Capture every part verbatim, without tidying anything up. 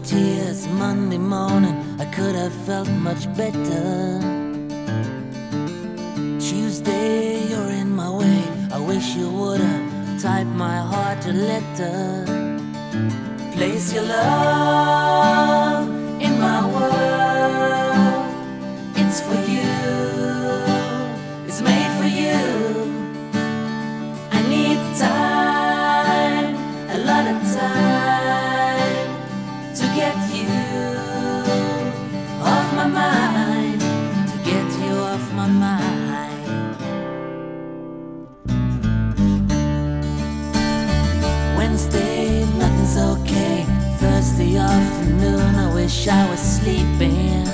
tears Monday morning, I could have felt much better. Tuesday, you're in my way, I wish you would've typed my heart a letter. Place your love in my world, it's for you, it's made for you. I need time, a lot of time, to get you off my mind, to get you off my mind. Wednesday, nothing's okay. Thursday afternoon, I wish I was sleeping.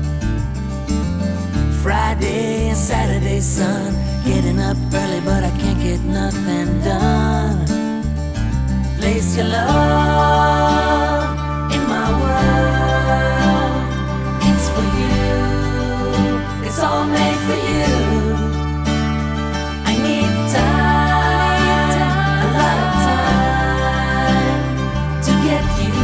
Friday and Saturday, sun, getting up early, but I can't get nothing done. Place your love in my world, it's for you, it's all made for you. I need time, a lot of time, to get you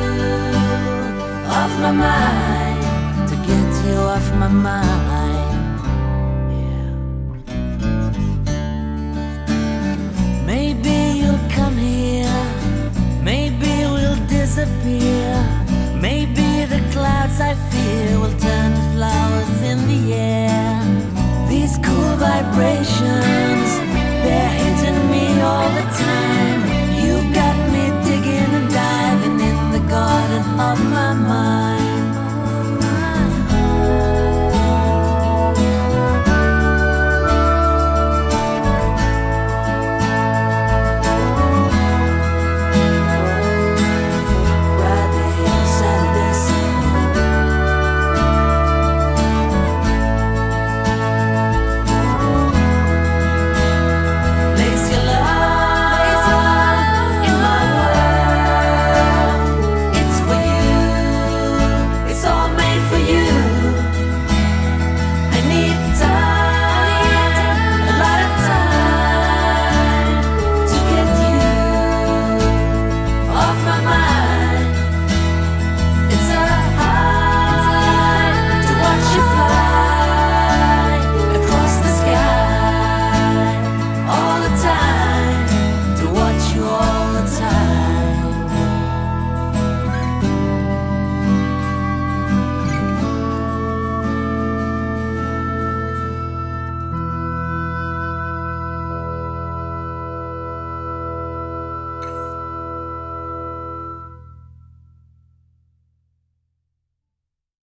off my mind, to get you off my mind. Maybe you'll come here, maybe we'll disappear, maybe